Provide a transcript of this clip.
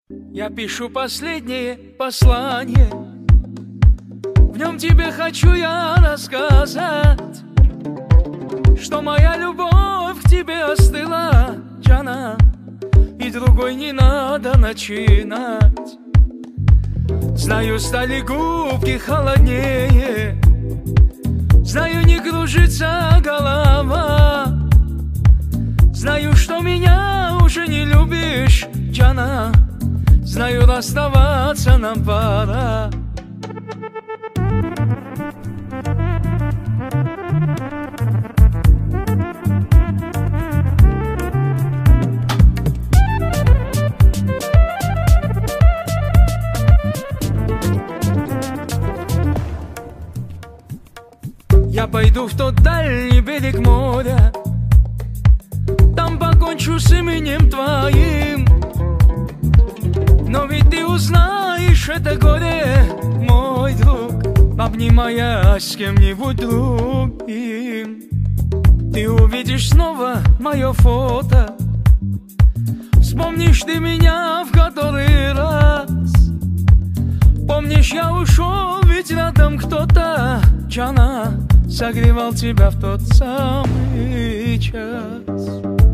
Я пишу последнее послание, в нем тебе хочу я рассказать, что моя любовь к тебе остыла, Джана, и другой не надо начинать. Знаю, стали губки холоднее, знаю, не кружится голова, знаю, что меня уже не любишь, Джана, знаю, расставаться нам пора. Я пойду в тот дальний берег моря, там покончу с именем твоим. Но ведь ты узнаешь это горе, мой друг, обнимаясь с кем-нибудь другим. Ты увидишь снова мое фото, вспомнишь ты меня в который раз. Помнишь, я ушел, ведь рядом кто-то, Джана, согревал тебя в тот самый час.